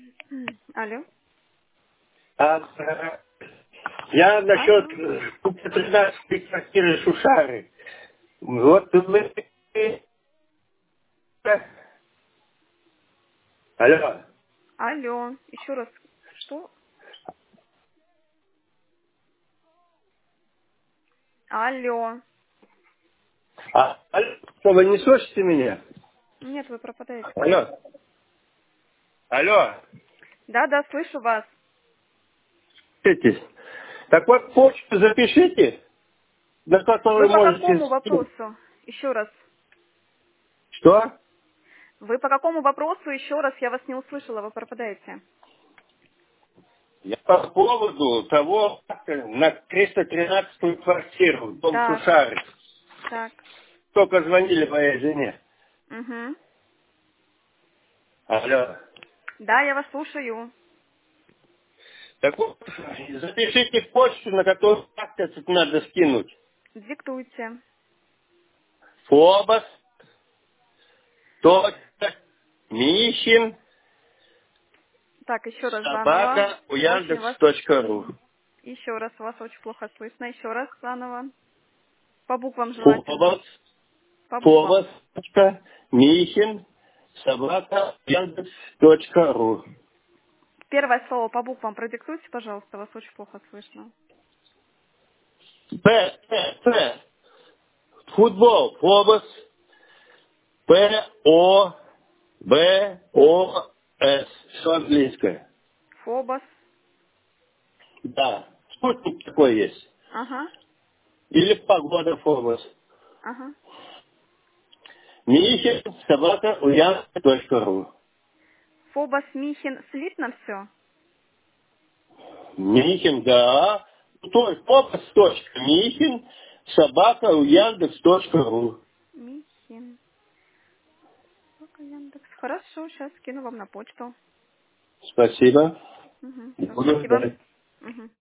Алло. А, я насчет Алло. купли 13 квартиры Шушары. Вот мы... Алло. Алло. Еще раз. Что? Алло. Алло, что, вы не слышите меня? Нет, вы пропадаете. Алло. Алло. Да, слышу вас. Слышите? Так вот, почту запишите, на Вы которую по можете какому скинуть. вопросу? Еще раз. Что? Вы по какому вопросу? Еще раз, я вас не услышала, вы пропадаете. Я по поводу того, как на 313-ю квартиру, дом Так, Шушары. так. Только звонили моей жене. Угу. Алло. Да, я вас слушаю. Так вот, запишите почту, на которую как-то тут надо скинуть. Диктуйте. Фобос, точка, Михин, Так, еще раз заново. собака, у Очень вас... Яндекс.ру. Еще раз, вас очень плохо слышно. Еще раз заново. По буквам желательно. Фобос, По буквам. Фобос, точка, Михин, собака, Яндекс.ру. Первое слово по буквам продиктуйте, пожалуйста, вас очень плохо слышно. П. Футбол, Фобос, Фобос. Все английское. Фобос. Да. Спутник такой есть. Ага, Или погода Фобос. ага. Михин, собака, уян.ру. Фобос Михин слитно все? Михин, да. То есть Фобос, точка, Михин, собака, Яндекс.ру. Михин. Пока Яндекс. Хорошо, сейчас скину вам на почту. Спасибо. Угу, все, Буду спасибо. ждать. Угу.